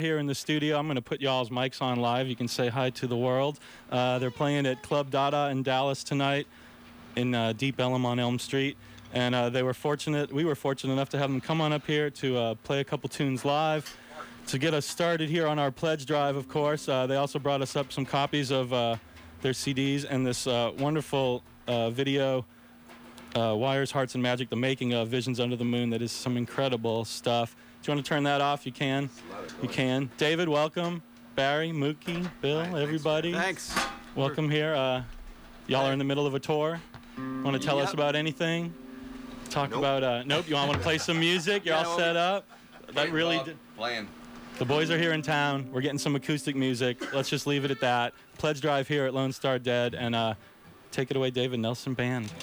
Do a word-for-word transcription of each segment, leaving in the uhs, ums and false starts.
Here in the studio. I'm going to put y'all's mics on live. You can say hi to the world. Uh, they're playing at Club Dada in Dallas tonight in uh, Deep Ellum on Elm Street. And uh, they were fortunate, we were fortunate enough to have them come on up here to uh, play a couple tunes live to get us started here on our pledge drive, of course. Uh, they also brought us up some copies of uh, their C Ds and this uh, wonderful uh, video, uh, Wires, Hearts, and Magic, the making of Visions Under the Moon. That is some incredible stuff. Do you want to turn that off? You can. You can. David, welcome. Barry, Mookie, Bill, Hi, everybody. Thanks. Welcome here. Uh, y'all are in the middle of a tour. Want to tell Yep. us about anything? Talk Nope. about, uh, nope, you want to play some music? You're Yeah, all well, set up? That really, Bob, d- playing. the boys are here in town. We're getting some acoustic music. Let's just leave it at that. Pledge drive here at Lone Star Dead. And uh, take it away, David Nelson Band.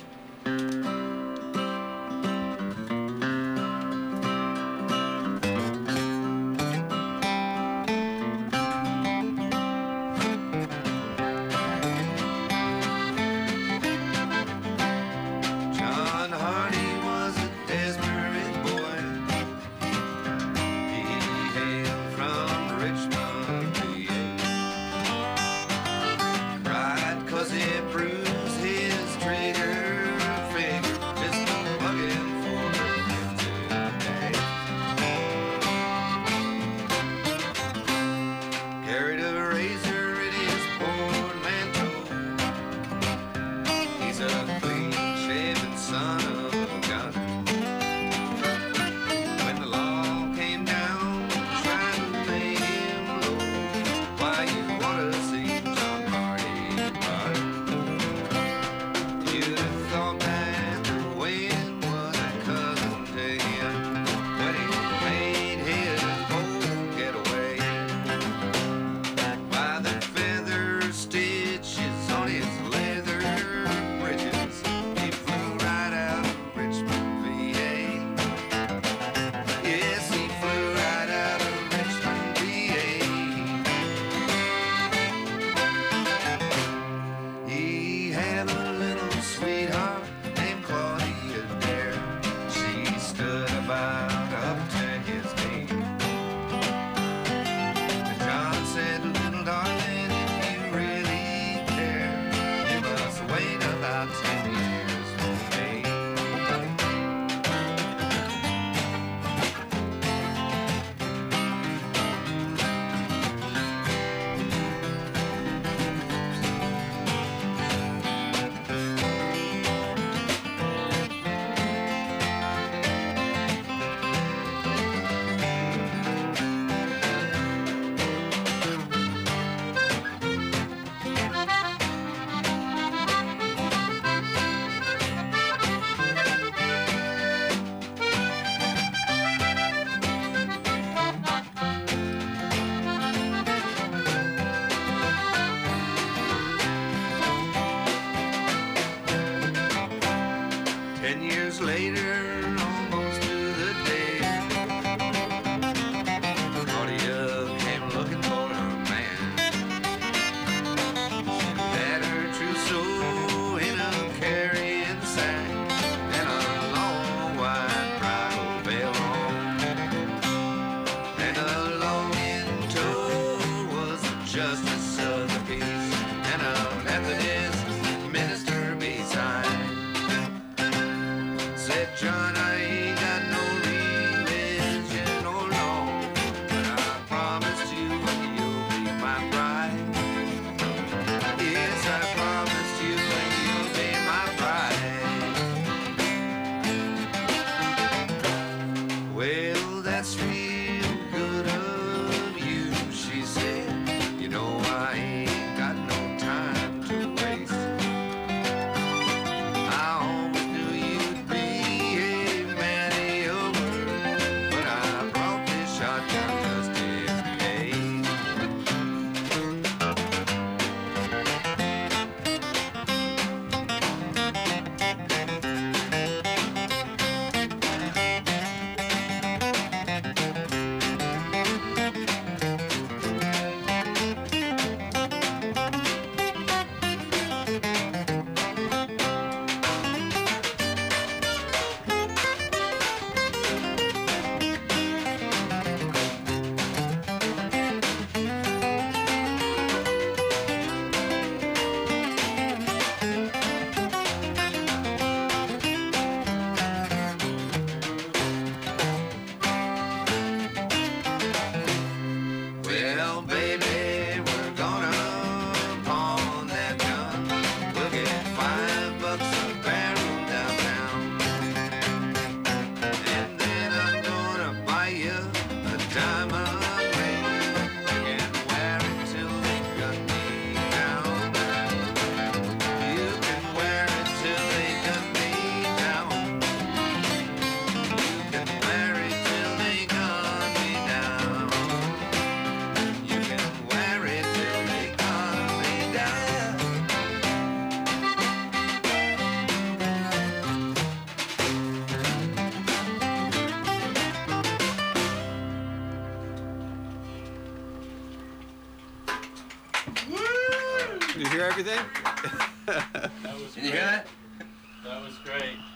John Hardy was a desperate boy. He hailed from Richmond, V A. Cried 'cause he bruised his trigger Did you hear everything? That was Did you great. hear that? That was great.